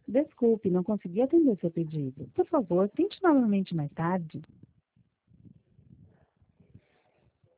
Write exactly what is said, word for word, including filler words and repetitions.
Desculpe, não consegui atender seu pedido. Por favor, tente novamente mais tarde.